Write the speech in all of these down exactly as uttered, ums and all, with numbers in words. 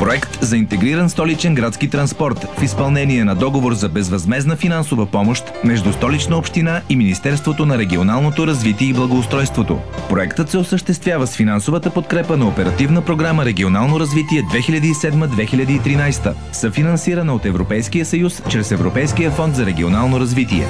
Проект за интегриран столичен градски транспорт в изпълнение на договор за безвъзмездна финансова помощ между Столична община и Министерството на регионалното развитие и благоустройството. Проектът се осъществява с финансовата подкрепа на Оперативна програма Регионално развитие две хиляди и седма - две хиляди и тринадесета, съфинансирана от Европейския съюз чрез Европейския фонд за регионално развитие.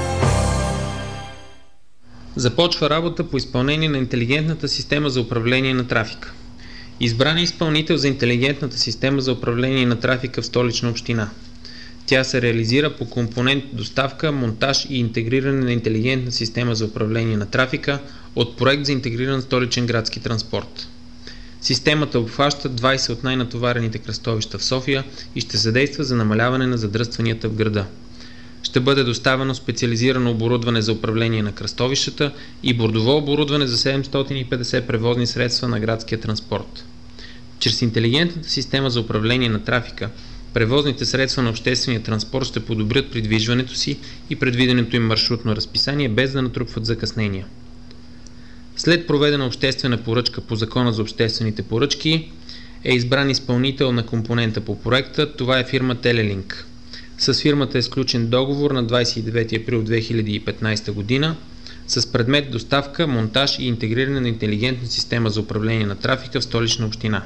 Започва работа по изпълнение на интелигентната система за управление на трафика. Избран е изпълнител за интелигентната система за управление на трафика в Столична община. Тя се реализира по компонент доставка, монтаж и интегриране на интелигентна система за управление на трафика от проект за интегриран столичен градски транспорт. Системата обхваща двадесет от най-натоварените кръстовища в София и ще съдейства за намаляване на задръстванията в града. Ще бъде доставено специализирано оборудване за управление на кръстовищата и бордово оборудване за седемстотин и петдесет превозни средства на градския транспорт. Чрез интелигентната система за управление на трафика, превозните средства на обществения транспорт ще подобрят придвижването си и предвиденото им маршрутно разписание, без да натрупват закъснения. След проведена обществена поръчка по Закона за обществените поръчки е избран изпълнител на компонента по проекта. Това е фирма Телелинк. С фирмата е сключен договор на двадесет и девети април две хиляди и петнадесета година с предмет доставка, монтаж и интегриране на интелигентна система за управление на трафика в Столична община.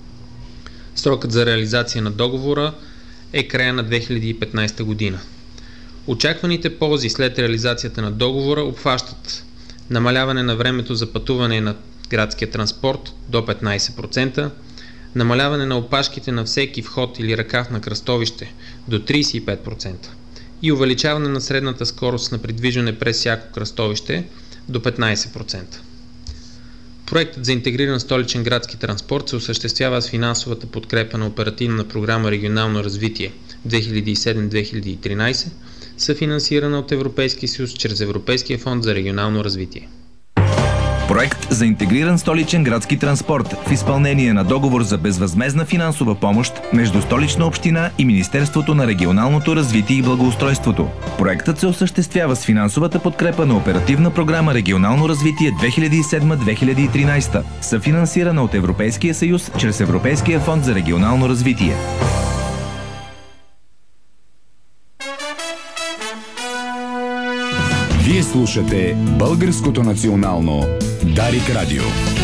Срокът за реализация на договора е края на две хиляди и петнадесета година. Очакваните ползи след реализацията на договора обхващат намаляване на времето за пътуване на градския транспорт до петнадесет процента, намаляване на опашките на всеки вход или ръкав на кръстовище до тридесет и пет процента и увеличаване на средната скорост на придвижване през всяко кръстовище до петнадесет процента. Проектът за интегриран столичен градски транспорт се осъществява с финансовата подкрепа на Оперативна програма Регионално развитие две хиляди и седма - две хиляди и тринадесета, съфинансирана от Европейския съюз чрез Европейския фонд за регионално развитие. Проект за интегриран столичен градски транспорт в изпълнение на договор за безвъзмездна финансова помощ между Столична община и Министерството на регионалното развитие и благоустройството. Проектът се осъществява с финансовата подкрепа на Оперативна програма Регионално развитие две хиляди и седма - две хиляди и тринадесета, съфинансирана от Европейския съюз чрез Европейския фонд за регионално развитие. Вие слушате Българското национално Дарик Радио.